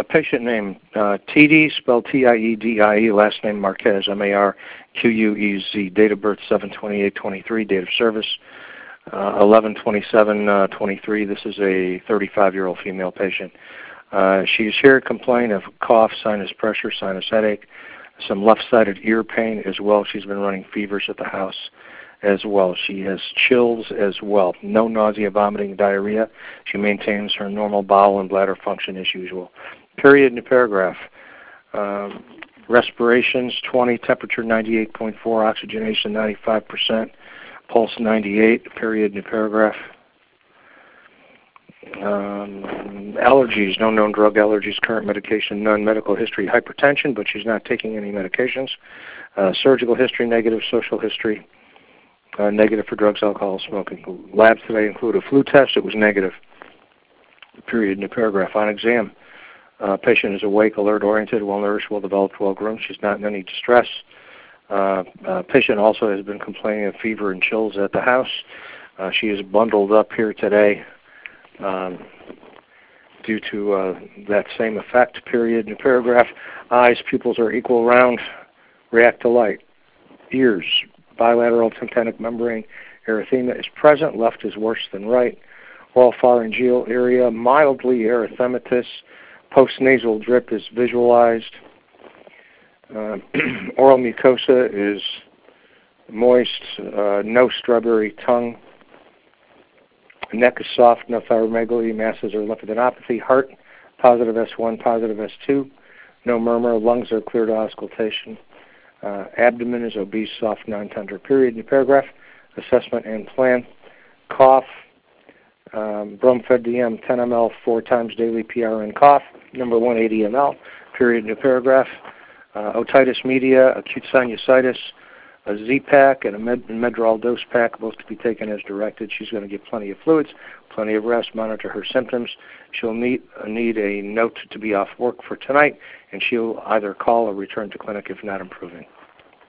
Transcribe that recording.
patient named Tiede, spelled Tiedie, last name Marquez, Marquez, date of birth 7/28/23, date of service 11/27/23. This is a 35-year-old female patient. She's here complaining of cough, sinus pressure, sinus headache, some left-sided ear pain as well. She's been running fevers at the house as well. She has chills as well. No nausea, vomiting, diarrhea. She maintains her normal bowel and bladder function as usual. Period in the paragraph. Respirations 20, temperature 98.4, oxygenation 95%, pulse 98. Period in the paragraph. Allergies, no known drug allergies, current medication, none. Medical history, hypertension, but she's not taking any medications. Surgical history, negative. Social history, negative for drugs, alcohol, smoking. Labs today include a flu test. It was negative. Period in the paragraph. On exam, patient is awake, alert, oriented, well-nourished, well-developed, well-groomed. She's not in any distress. Patient also has been complaining of fever and chills at the house. She is bundled up here today due to that same effect. Period in the paragraph. Eyes, pupils are equal, round, react to light. Ears, bilateral tympanic membrane erythema is present. Left is worse than right. Oral pharyngeal area, mildly erythematous. Postnasal drip is visualized. Oral mucosa is moist. No strawberry tongue. Neck is soft. No thyromegaly. Masses or lymphadenopathy. Heart, positive S1, positive S2. No murmur. Lungs are clear to auscultation. Abdomen is obese, soft, non-tender. Period in the paragraph. Assessment and plan. Cough. Bromfed DM 10 ml 4 times daily. PRN cough. Number 180 ml. Period in the paragraph. Otitis media, acute sinusitis, a Z-Pack and a Medrol dose pack, both to be taken as directed. She's going to get plenty of fluids, plenty of rest, monitor her symptoms. She'll need a note to be off work for tonight, and she'll either call or return to clinic if not improving.